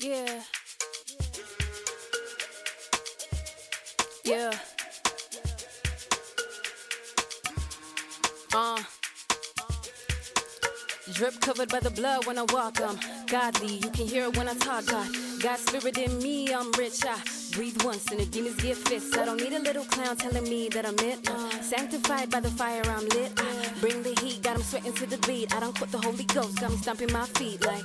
Yeah. Yeah. Drip covered by the blood when I walk. Godly, you can hear it when I talk. God's spirit in me, I'm rich. I breathe once and the demons get fists. I don't need a little clown telling me that I'm it. Sanctified by the fire, I'm lit. Bring the heat, got 'em sweating to the beat. I don't quit the Holy Ghost, got me stomping my feet like.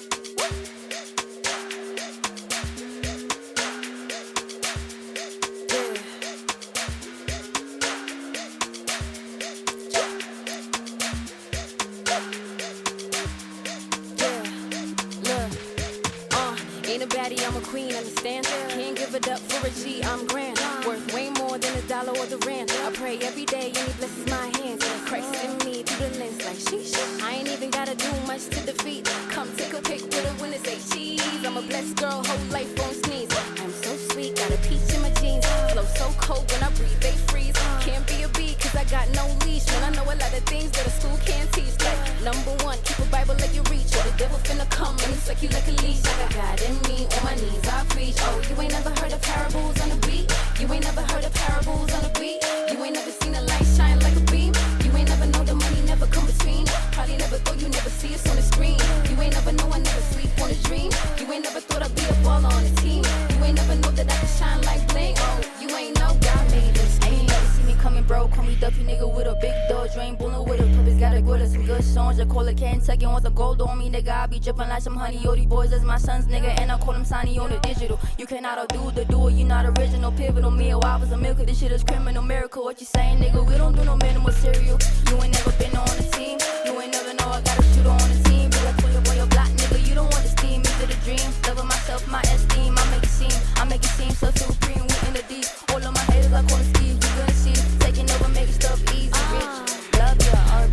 Ain't a baddie, I'm a queen, understand? Can't give it up for a G, I'm grand. Worth way more than a dollar or the rand. I pray every day and he blesses my hands. Christ in me through the lens like sheesh. I ain't even gotta do much to defeat. Come take a pic with her when it say cheese. I'm a blessed girl, whole life on sneeze. I'm so sweet, got a peach in my jeans. Flow so cold when I breathe, they freeze. Can't be a bee cause I got no leash. Man, I know a lot of things that a school can't teach. Like number one, keep a Bible like you reach. Or the devil finna come and suck you like a leash. I got God in me, on my knees I preach. Oh, you ain't never heard of parables on the beat. You ain't never heard of parables on the beat. You ain't never seen a light shine like a beam. You ain't never know the money never come between. Probably never thought you never see us on the screen. You ain't never know I never sleep on a dream. You ain't never thought I'd be a baller on the team. You ain't never know that I can shine like bling. Oh, you ain't know God made this game. Never see me coming, bro. Call me Duffy nigga with a big dog. Drain bullet with a purpose. Gotta go to some good songs. I call it Kentucky want the gold on me, nigga. I be dripping like some honey. Yo, these boys is my sons, nigga. And I call them Sonny on the digital. You cannot outdo the duel. You not original, pivotal meal. I was a milk. This shit is criminal miracle. What you saying, nigga? We don't do no minimal cereal. You ain't never been on the team. You ain't never know I got a shooter on the team. Be like, pull your boy, your block, nigga. You don't want to steam. Into the dream. Loving myself, my esteem. I make it seem so supreme. We in the deep. All of my haters, I call them Steve. You gonna see. Taking over, making stuff easy, rich. Love ya,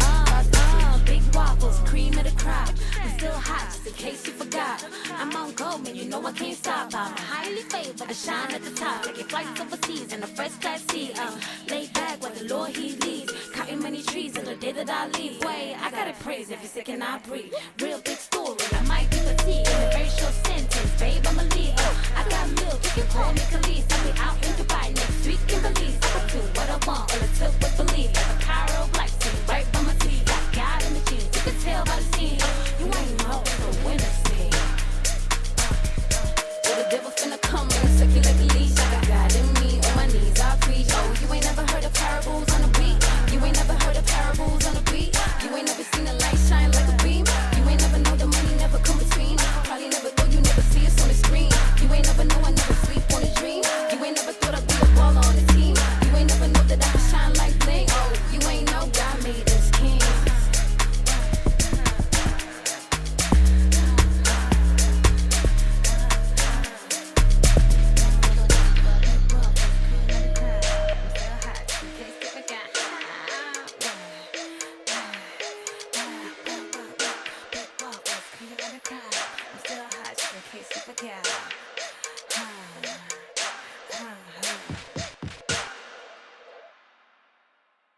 RB, big waffles, cream of the crop. I'm still hot, just in case you forgot. I'm on gold, man, you know I can't stop. I'm highly favored, I shine at the top. Taking flights overseas in a first class seat. Lay back while the Lord he leads. Counting many trees till the day that I leave. Wait, I gotta praise every second I breathe. Real big story, I might be petite in a very short sentence. Babe, I'm a lead. I got milk, you can call me Khalees. I'll be out in Dubai next week in Belize. I can do what I want, all it took was believe.